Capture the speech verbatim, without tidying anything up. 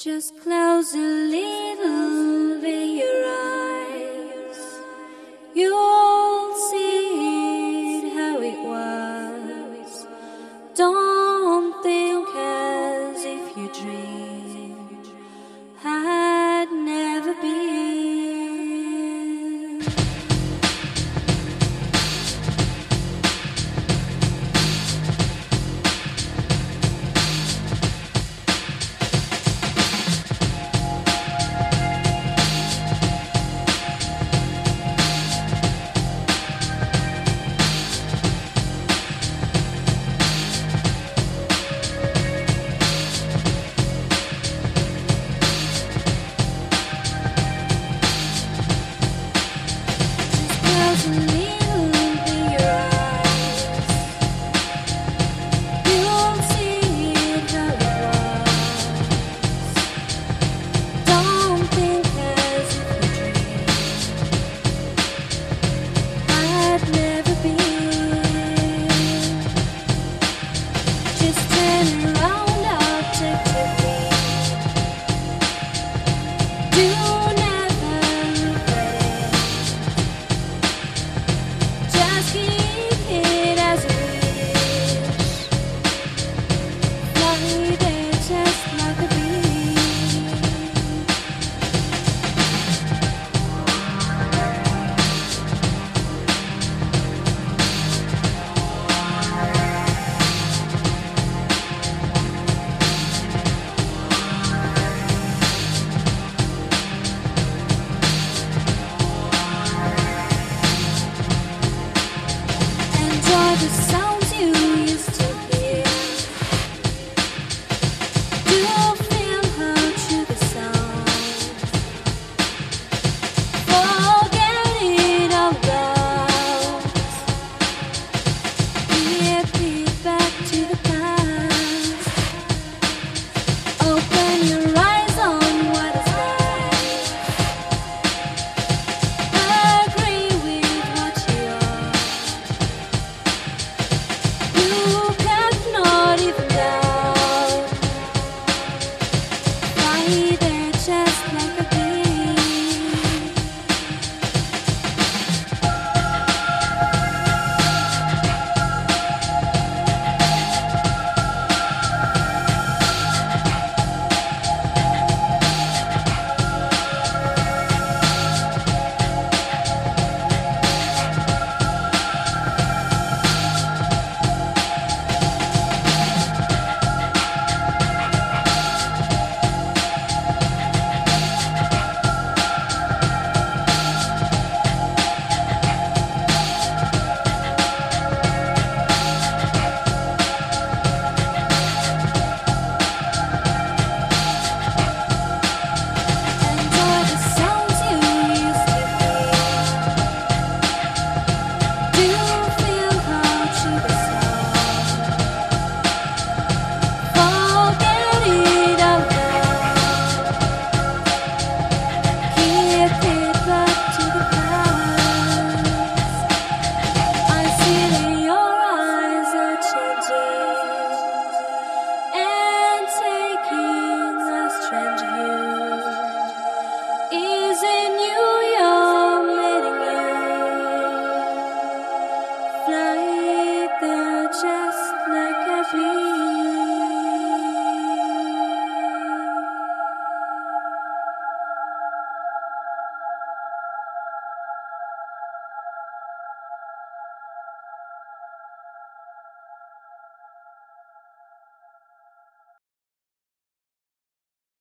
Just close a little bit your eyes. You'll see it how it was. Don't think as if your dream had never been. The sounds you used to hear. Do you feel how true the sound? Forget it all about. Get it back to the past. Open your eyes on what is life. Agree with what you are. You cannot even doubt. Why